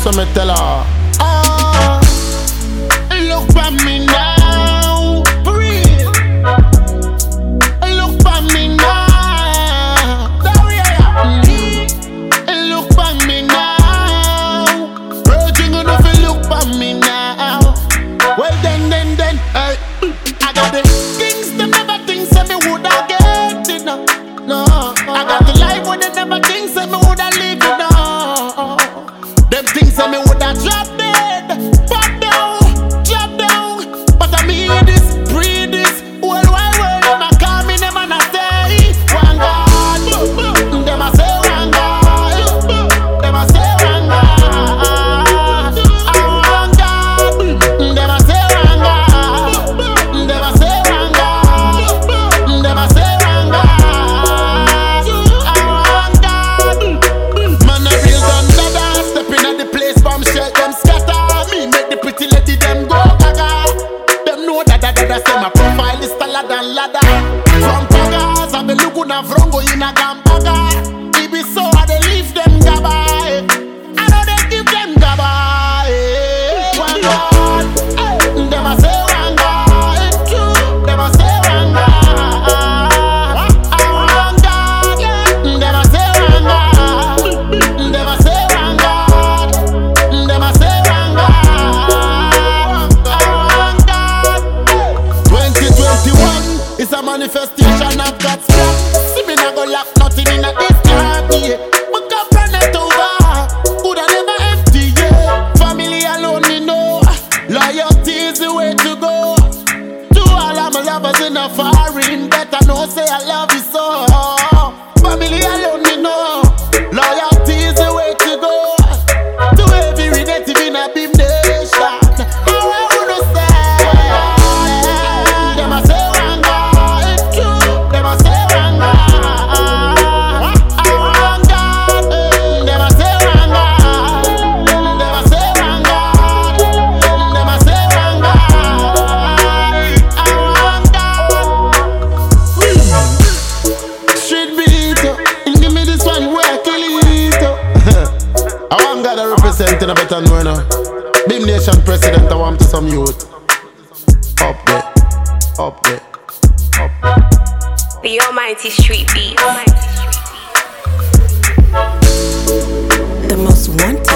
So me tell her, look for me now, for real. Look for me now, look for me now. Virgin gonna feel look for me now. Well then, hey, I got the things they never think say me woulda get it now. No, I got the life where they never think say me woulda live it now. Them things say me woulda drop dead, drop down. But I mean this, breathe this, whole wide world them a call me, them a not say one God. Them a say one God. Them a say one God. One God. Them a say one God. Them a say one God. Them a say one God. One God. Man a real gun dada, stepping at the place from shell them scatter. Me make the pretty lady them go gaga. Them know that say my profile is taller than ladder. From Pagas, I be looking at Frongo in a Gampaga. It be so hard they leave them gaba. I know they give them gaba. One God, them a say one God. Them a say one God. One God, them a say one God. Them a say one God. Them a say one God. One God. 2021 is a manifestation of God's plan. See me not go lack nothing in a this time, yeah. We can run it over, coulda never empty, yeah. Family alone, me know. Loyalty is the way to go. To all of my lovers in a foreign, better know say I love you so. Family alone, me know. Loyalty is the way to go. To every relative in a beam nation. How I wanna say, them a say one God. Them a say one God. One God. Them a say one God. Them a say one God. Them a say one God. Street beat, give me this one where I kill it. I want God to represent in a better way now. Beam Nation president, I want to some youth. Up there, up there, up there. The Almighty Street Beat. The most wanted